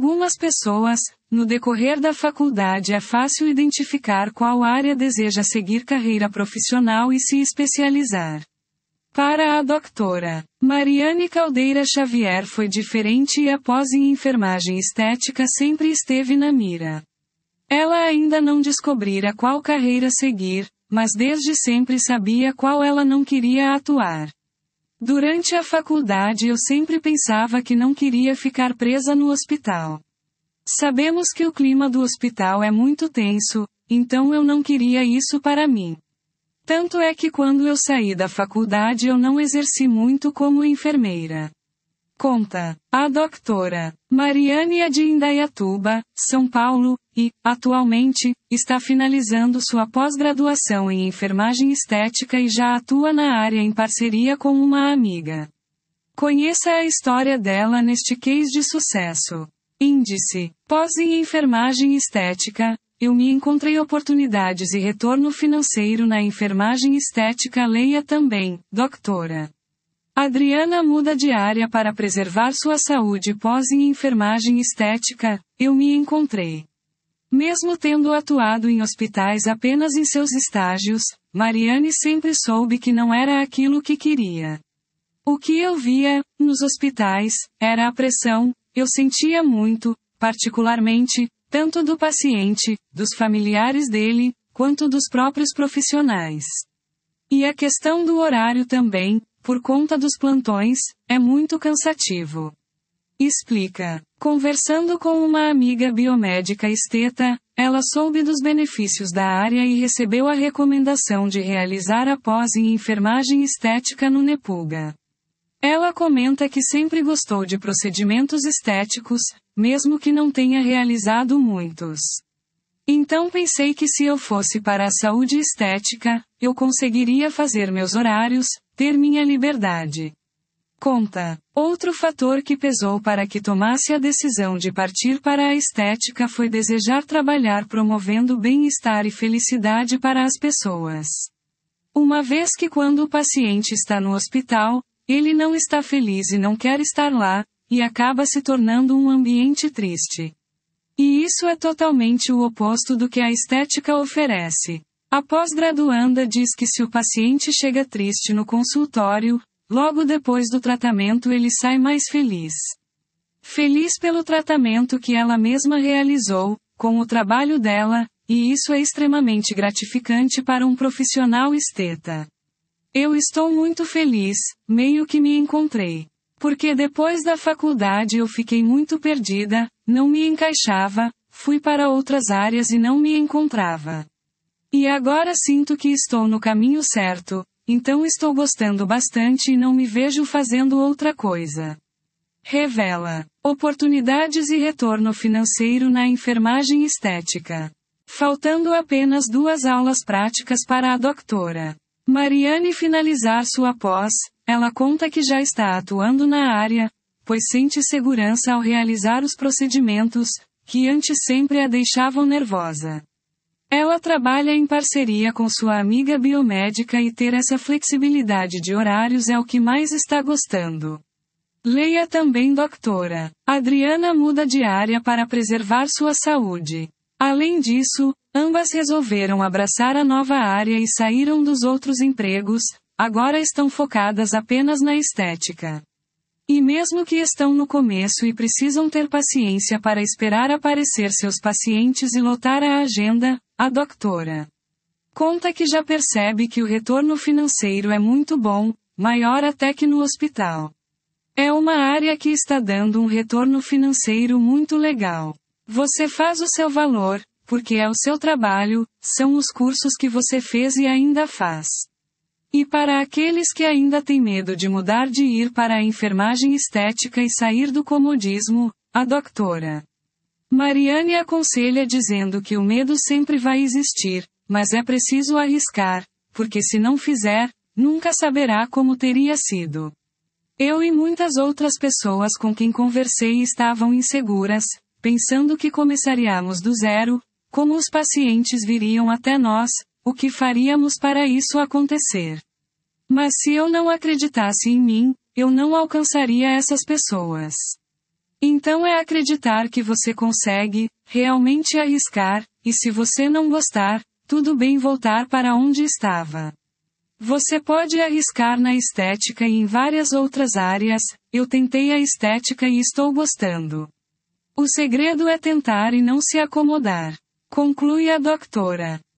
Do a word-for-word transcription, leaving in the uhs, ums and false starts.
algumas pessoas, no decorrer da faculdade é fácil identificar qual área deseja seguir carreira profissional e se especializar. Para a doutora Mariane Caldeira Xavier foi diferente e a pós em enfermagem estética sempre esteve na mira. Ela ainda não descobrira qual carreira seguir, mas desde sempre sabia qual ela não queria atuar. Durante a faculdade eu sempre pensava que não queria ficar presa no hospital. Sabemos que o clima do hospital é muito tenso, então eu não queria isso para mim. Tanto é que quando eu saí da faculdade eu não exerci muito como enfermeira. Conta a doutora Mariane de Indaiatuba, São Paulo, e, atualmente, está finalizando sua pós-graduação em enfermagem estética e já atua na área em parceria com uma amiga. Conheça a história dela neste case de sucesso. Índice: pós em enfermagem estética. Eu me encontrei oportunidades e retorno financeiro na enfermagem estética. Leia também, doutora Adriana muda de área para preservar sua saúde. Pós em enfermagem estética. Eu me encontrei. Mesmo tendo atuado em hospitais apenas em seus estágios, Mariane sempre soube que não era aquilo que queria. O que eu via, nos hospitais, era a pressão. Eu sentia muito, particularmente, tanto do paciente, dos familiares dele, quanto dos próprios profissionais. E a questão do horário também, por conta dos plantões, é muito cansativo. Explica. Conversando com uma amiga biomédica esteta, ela soube dos benefícios da área e recebeu a recomendação de realizar a pós em enfermagem estética no Nepuga. Ela comenta que sempre gostou de procedimentos estéticos, mesmo que não tenha realizado muitos. Então pensei que se eu fosse para a saúde estética, eu conseguiria fazer meus horários, ter minha liberdade. Conta. Outro fator que pesou para que tomasse a decisão de partir para a estética foi desejar trabalhar promovendo bem-estar e felicidade para as pessoas. Uma vez que quando o paciente está no hospital, ele não está feliz e não quer estar lá, e acaba se tornando um ambiente triste. E isso é totalmente o oposto do que a estética oferece. A pós-graduanda diz que se o paciente chega triste no consultório, logo depois do tratamento ele sai mais feliz. Feliz pelo tratamento que ela mesma realizou, com o trabalho dela, e isso é extremamente gratificante para um profissional esteta. Eu estou muito feliz, meio que me encontrei. Porque depois da faculdade eu fiquei muito perdida, não me encaixava, fui para outras áreas e não me encontrava. E agora sinto que estou no caminho certo, então estou gostando bastante e não me vejo fazendo outra coisa. Revela. Oportunidades e retorno financeiro na enfermagem estética. Faltando apenas duas aulas práticas para a doutora Mariane finalizar sua pós, ela conta que já está atuando na área, pois sente segurança ao realizar os procedimentos, que antes sempre a deixavam nervosa. Ela trabalha em parceria com sua amiga biomédica e ter essa flexibilidade de horários é o que mais está gostando. Leia também doutora Adriana muda de área para preservar sua saúde. Além disso, ambas resolveram abraçar a nova área e saíram dos outros empregos, agora estão focadas apenas na estética. E mesmo que estão no começo e precisam ter paciência para esperar aparecer seus pacientes e lotar a agenda, a doutora conta que já percebe que o retorno financeiro é muito bom, maior até que no hospital. É uma área que está dando um retorno financeiro muito legal. Você faz o seu valor, porque é o seu trabalho, são os cursos que você fez e ainda faz. E para aqueles que ainda têm medo de mudar de ir para a enfermagem estética e sair do comodismo, a doutora Mariane aconselha dizendo que o medo sempre vai existir, mas é preciso arriscar, porque se não fizer, nunca saberá como teria sido. Eu e muitas outras pessoas com quem conversei estavam inseguras, pensando que começaríamos do zero, como os pacientes viriam até nós, o que faríamos para isso acontecer. Mas se eu não acreditasse em mim, eu não alcançaria essas pessoas. Então é acreditar que você consegue, realmente arriscar, e se você não gostar, tudo bem voltar para onde estava. Você pode arriscar na estética e em várias outras áreas, eu tentei a estética e estou gostando. O segredo é tentar e não se acomodar. Conclui a doutora.